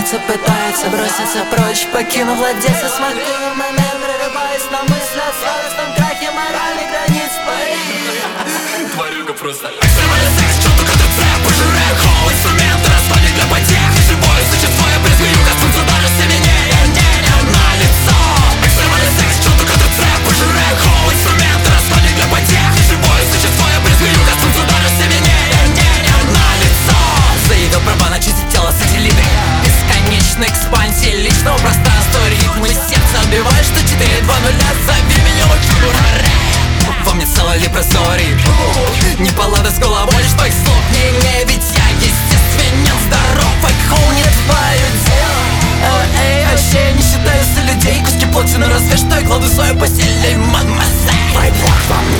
сердце пытается броситься прочь, покинув владельца. Смакую момент, прерываясь на мысли о сладостном крахе моральных границ твоих. Тварюга просто. Экстремальный секс, черту КТЦ, пожираю холл, инструменты, расходник для потех. Живое существо, я брезгую, коснуться даже семенения, не на лицо. Экстремальный секс, черту КТЦ, пожираю холл, инструменты, расходник для потех. Живое существо, я брезгую, коснуться даже семенения, не на лицо. Заявил права на чистить тело сателлиты бесконечной экспансии личного пространства, ритмы сердца отбиваешь, что 4-2-0, зови меня Учураре. Во мне целый лепрозорий, не палада с головой, лишь твоих слов не ведь я естественен, здоров, айкхоу, нет твое дело. Эй, вообще я не считаю за людей, куски плоти на разве, что я кладу свою постель, мадемуазель. Твой блог во мне